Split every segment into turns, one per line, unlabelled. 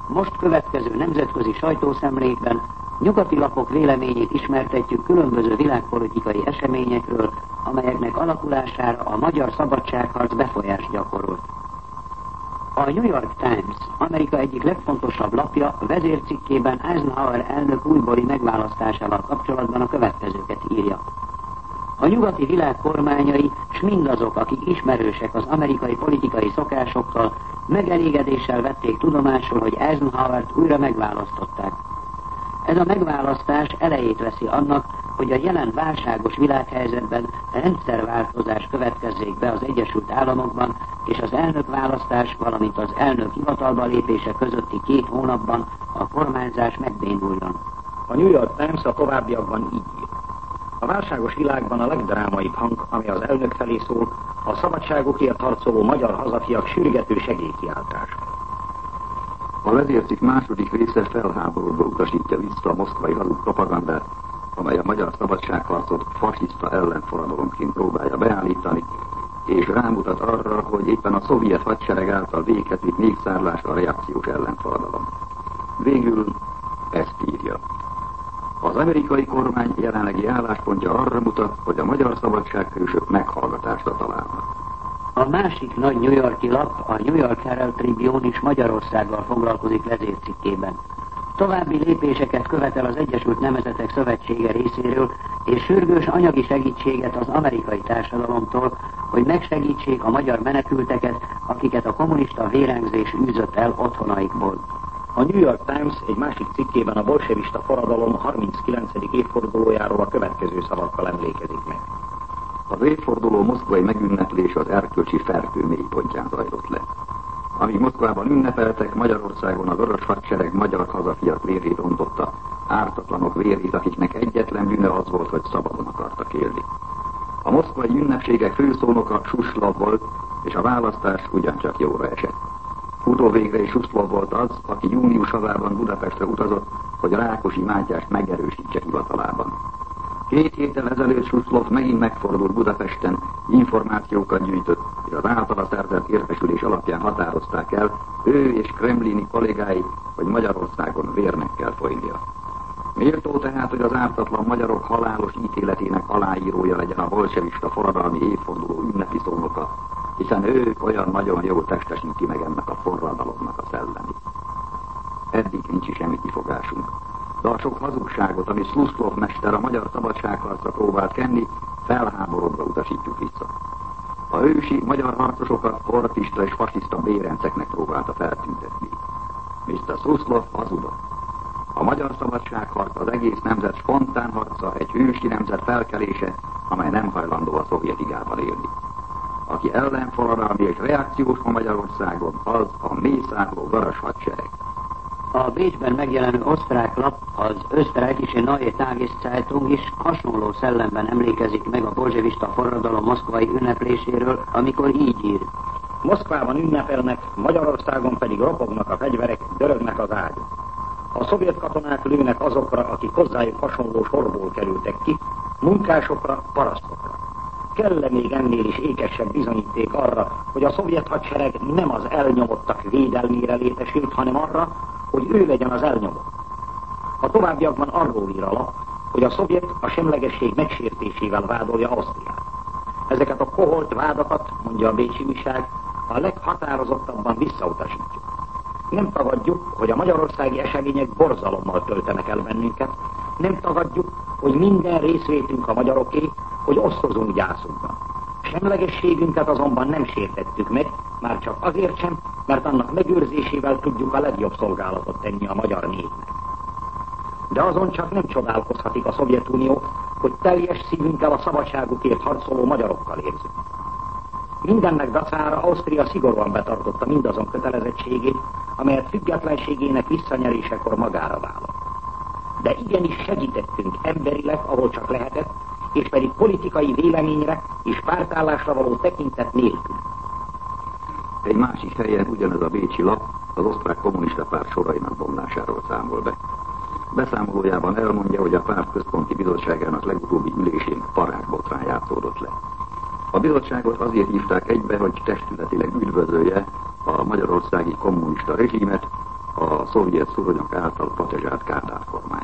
most következő nemzetközi sajtószemlékben nyugati lapok véleményét ismertetjük különböző világpolitikai eseményekről, amelyeknek alakulására a magyar szabadságharc befolyást gyakorolt. A New York Times, Amerika egyik legfontosabb lapja vezércikkében Eisenhower elnök újbóli megválasztásával kapcsolatban a következőket írja. A nyugati világ kormányai, s mindazok, akik ismerősek az amerikai politikai szokásokkal, megelégedéssel vették tudomásul, hogy Eisenhowert újra megválasztották. Ez a megválasztás elejét veszi annak, hogy a jelen válságos világhelyzetben rendszerváltozás következzék be az Egyesült Államokban, és az elnökválasztás, valamint az elnök hivatalba lépése közötti 2 hónapban a kormányzás megbénuljon.
A New York Times a továbbiakban így ír. A válságos világban a legdrámaibb hang, ami az elnök felé szól, a szabadságukért harcoló magyar hazafiak sürgető segélykiáltása.
A vezércikk második része felháborodva utasítja vissza a moszkvai hazug propagandát, amely a magyar szabadságharcot fasiszta ellenforradalomként próbálja beállítani, és rámutat arra, hogy éppen a szovjet hadsereg által véghez vitt népszárlás a reakciós ellenforradalom. Végül ezt írja. Az amerikai kormány jelenlegi álláspontja arra mutat, hogy a magyar szabadsághősök meghallgatásra találnak.
A másik nagy New York-i lap, a New York Herald Tribune is Magyarországgal foglalkozik vezércikkében. További lépéseket követel az Egyesült Nemzetek Szövetsége részéről, és sürgős anyagi segítséget az amerikai társadalomtól, hogy megsegítsék a magyar menekülteket, akiket a kommunista vérengzés űzött el otthonaikból.
A New York Times egy másik cikkében a bolsevista forradalom 39. évfordulójáról a következő szavakkal emlékezik meg.
Az évforduló moszkvai megünneplés az erkölcsi fertő mélypontján zajlott le. Amíg Moszkvában ünnepeltek, Magyarországon a vörös hadsereg magyar hazafiak vérét ontotta, ártatlanok vérét, akiknek egyetlen bűne az volt, hogy szabadon akartak élni. A moszkvai ünnepségek főszónoka Suslov volt, és a választás ugyancsak jóra esett. Utóvégre is Suslov volt az, aki június havában Budapestre utazott, hogy Rákosi Mátyást megerősítse hivatalában. 2 héttel ezelőtt Suslov megint megfordult Budapesten, információkat gyűjtött, és az általa szerzett értesülés alapján határozták el, ő és kremlini kollégái, hogy Magyarországon vérnek kell folynia. Méltó tehát, hogy az ártatlan magyarok halálos ítéletének aláírója legyen a bolsevista forradalmi évforduló ünnepi szónoka, hiszen ő olyan nagyon jól testesíti meg ennek a forradalomnak a szellemi. Eddig nincs semmi kifogásunk. De a sok hazugságot, amit Suslov mester a magyar szabadságharcra próbált kenni, felháborodva utasítjuk vissza. A ősi magyar harcosokat hortista és fasiszta bérenceknek próbálta feltüntetni. Mr. Suslov hazudott. A magyar szabadságharc az egész nemzet spontán harca, egy hősi nemzet felkelése, amely nem hajlandó a szovjet igában élni. Aki ellenforradalmi és reakciós ma Magyarországon, az a mészárló vörös hadsereg.
A Bécsben megjelenő osztrák lap, az Österreichische Neue Tageszeitung is hasonló szellemben emlékezik meg a bolsevista forradalom moszkvai ünnepléséről, amikor így ír.
Moszkvában ünnepelnek, Magyarországon pedig ropognak a fegyverek, dörögnek az ágyuk. A szovjet katonák lőnek azokra, akik hozzájuk hasonló sorból kerültek ki, munkásokra, parasztokra. Kell-e még ennél is ékesebb bizonyíték arra, hogy a szovjet hadsereg nem az elnyomottak védelmére létesült, hanem arra, hogy ő legyen az elnyomott. A továbbiakban arról ír a lap, hogy a szovjet a semlegesség megsértésével vádolja Ausztriát. Ezeket a koholt vádakat, mondja a bécsi újság, a leghatározottabban visszautasítjuk. Nem tagadjuk, hogy a magyarországi események borzalommal töltenek el bennünket, nem tagadjuk, hogy minden részvétünk a magyaroké, hogy osztozunk gyászunkban. Semlegességünket azonban nem sértettük meg, már csak azért sem, mert annak megőrzésével tudjuk a legjobb szolgálatot tenni a magyar népnek. De azon csak nem csodálkozhatik a Szovjetunió, hogy teljes szívünkkel a szabadságukért harcoló magyarokkal érzünk. Mindennek dacára Ausztria szigorúan betartotta mindazon kötelezettségét, amelyet függetlenségének visszanyerésekor magára vállalt. De igenis segítettünk emberileg, ahol csak lehetett, és pedig politikai véleményre és pártállásra való tekintet nélkül.
Egy másik helyen ugyanez a bécsi lap az osztrák kommunista párt sorainak bomlásáról számol be. Beszámolójában elmondja, hogy a párt központi bizottságának legutóbbi ülésén parákbotrán játszódott le. A bizottságot azért hívták egybe, hogy testületileg üdvözölje a magyarországi kommunista rezsimet, a szovjet szuronyok által protezsált Kádár kormány.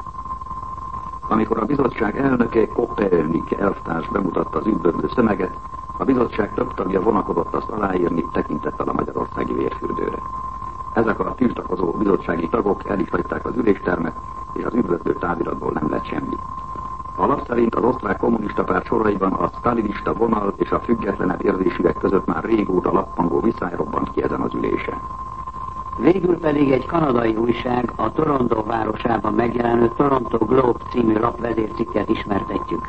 Amikor a bizottság elnöke Kopernik elvtárs bemutatta az üdvözlő szöveget, a bizottság több tagja vonakodott azt aláírni tekintettel a magyarországi vérfürdőre. Ezek a tiltakozó bizottsági tagok el is hagyták az üléstermet, és az üdvözlő táviratból nem lett semmi. A lap szerint az osztrák kommunista párt soraiban a sztálinista vonal és a függetlenebb érzésűek között már régóta lappangó viszály robbant ki ezen az ülésen.
Végül pedig egy kanadai újság, a Toronto városában megjelenő Toronto Globe című lap vezércikket ismertetjük.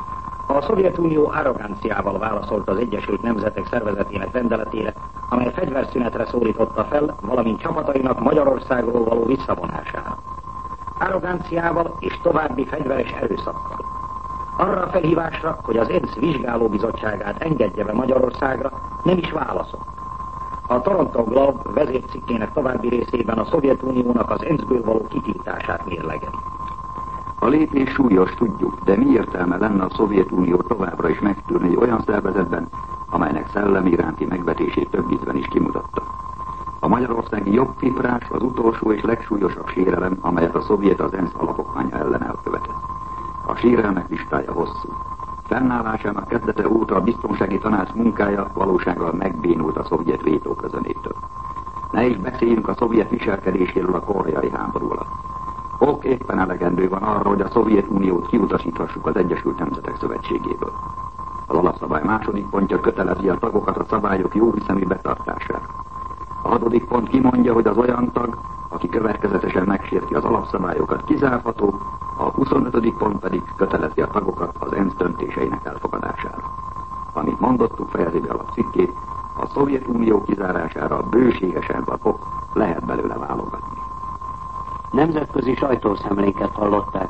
A Szovjetunió arroganciával válaszolt az Egyesült Nemzetek Szervezetének rendeletére, amely fegyverszünetre szólította fel, valamint csapatainak Magyarországról való visszavonására. Arroganciával és további fegyveres erőszakkal. Arra a felhívásra, hogy az ENSZ vizsgálóbizottságát engedje be Magyarországra, nem is válaszolt. A Toronto Globe vezércikkének további részében a Szovjetuniónak az ENSZ-ből való kitiltását mérlegeli.
A lépés súlyos, tudjuk, de mi értelme lenne a Szovjetunió továbbra is megtűrni egy olyan szervezetben, amelynek szellemi iránti megvetését több ízben is kimutatta. A magyarországi jogtiprás az utolsó és legsúlyosabb sérelem, amelyet a szovjet az ENSZ alapokmánya ellen elkövetett. A sérelmek listája hosszú. Fennállásának kezdete óta a biztonsági tanács munkája valósággal megbénult a szovjet vétóközönétől. Ne is beszéljünk a szovjet viselkedéséről a koreai háború alatt. Ok éppen elegendő van arra, hogy a Szovjetuniót kiutasíthassuk az Egyesült Nemzetek Szövetségéből. Az alapszabály második pontja kötelezi a tagokat a szabályok jóhiszemű betartására. A 6. pont kimondja, hogy az olyan tag, aki következetesen megsérti az alapszabályokat, kizárható, a 25. pont pedig kötelezi a tagokat az ENSZ döntéseinek elfogadására. Amit mondottuk fejezi be alapcikkét, a Szovjetunió kizárására bőségesen vakok, lehet belőle válogatni.
Nemzetközi sajtószemléket hallották.